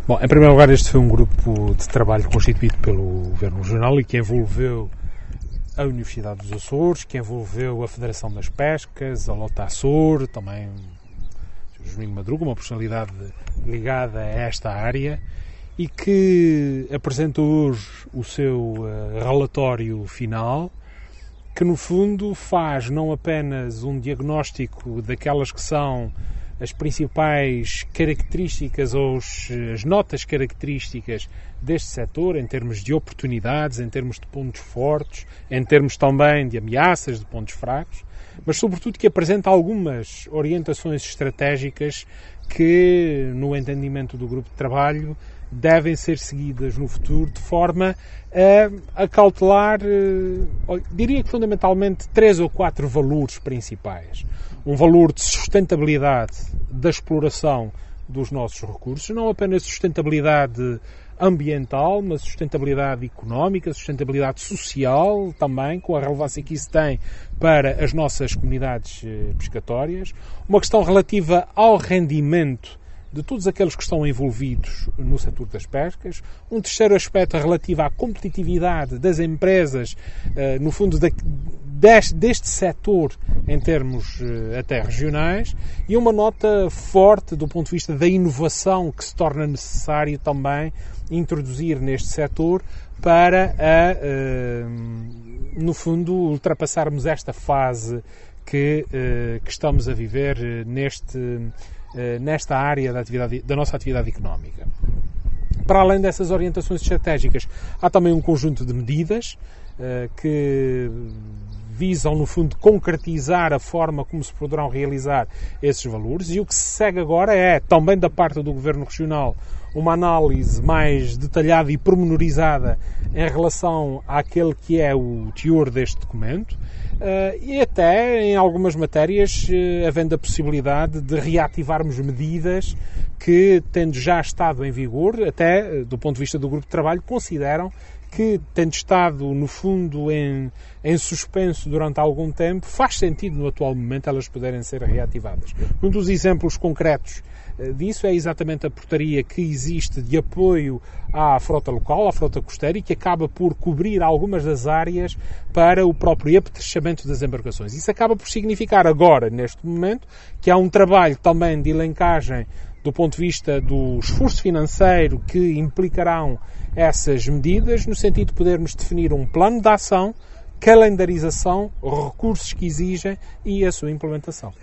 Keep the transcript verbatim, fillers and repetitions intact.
Bom, em primeiro lugar, este foi um grupo de trabalho constituído pelo Governo Regional e que envolveu a Universidade dos Açores, que envolveu a Federação das Pescas, a Lota Açor, também o Juninho Madruga, uma personalidade ligada a esta área, e que apresentou hoje o seu uh, relatório final, que no fundo faz não apenas um diagnóstico daquelas que são as principais características ou as notas características deste setor, em termos de oportunidades, em termos de pontos fortes, em termos também de ameaças, de pontos fracos, mas sobretudo que apresenta algumas orientações estratégicas que, no entendimento do grupo de trabalho, devem ser seguidas no futuro de forma a, a cautelar, diria que fundamentalmente, três ou quatro valores principais. Um valor de sustentabilidade da exploração dos nossos recursos, não apenas sustentabilidade ambiental, mas sustentabilidade económica, sustentabilidade social também, com a relevância que isso tem para as nossas comunidades pescatórias. Uma questão relativa ao rendimento de todos aqueles que estão envolvidos no setor das pescas. Um terceiro aspecto relativo à competitividade das empresas, no fundo, deste, deste setor em termos até regionais, e uma nota forte do ponto de vista da inovação que se torna necessário também introduzir neste setor para, a, no fundo, ultrapassarmos esta fase que, que estamos a viver neste nesta área da, atividade, da nossa atividade económica. Para além dessas orientações estratégicas, há também um conjunto de medidas uh, que visam, no fundo, concretizar a forma como se poderão realizar esses valores, e o que se segue agora é, também da parte do Governo Regional, uma análise mais detalhada e pormenorizada em relação àquele que é o teor deste documento, Uh, e até, em algumas matérias, uh, havendo a possibilidade de reativarmos medidas que, tendo já estado em vigor, até uh, do ponto de vista do grupo de trabalho, consideram que, tendo estado, no fundo, em, em suspenso durante algum tempo, faz sentido, no atual momento, elas poderem ser reativadas. Um dos exemplos concretos disso é exatamente a portaria que existe de apoio à frota local, à frota costeira, e que acaba por cobrir algumas das áreas para o próprio apetrechamento das embarcações. Isso acaba por significar agora, neste momento, que há um trabalho também de elencagem do ponto de vista do esforço financeiro que implicarão essas medidas, no sentido de podermos definir um plano de ação, calendarização, recursos que exigem e a sua implementação.